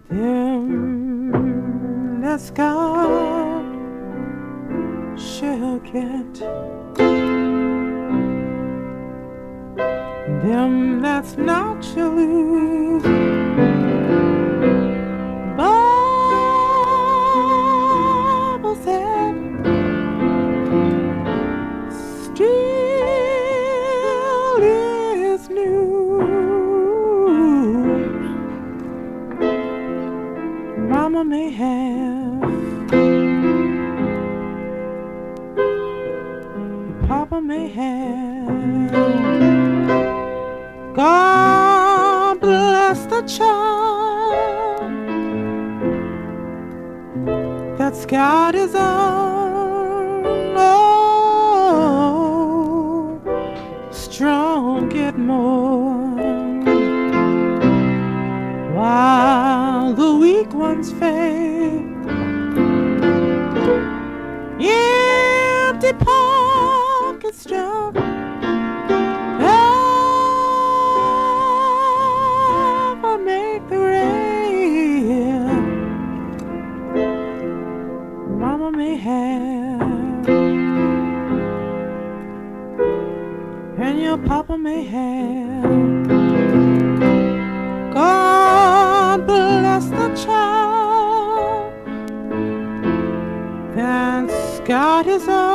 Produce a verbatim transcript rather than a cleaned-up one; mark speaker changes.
Speaker 1: Them that's God shall get. Them that's not shall lose. Bible said, still is news. Mama may have, Papa may have. God bless the child that's got his own. Oh, strong get more, while the weak ones fade. Empty pockets jump. Make the rain. Mama may have, and your papa may have. God bless the child that's got his own.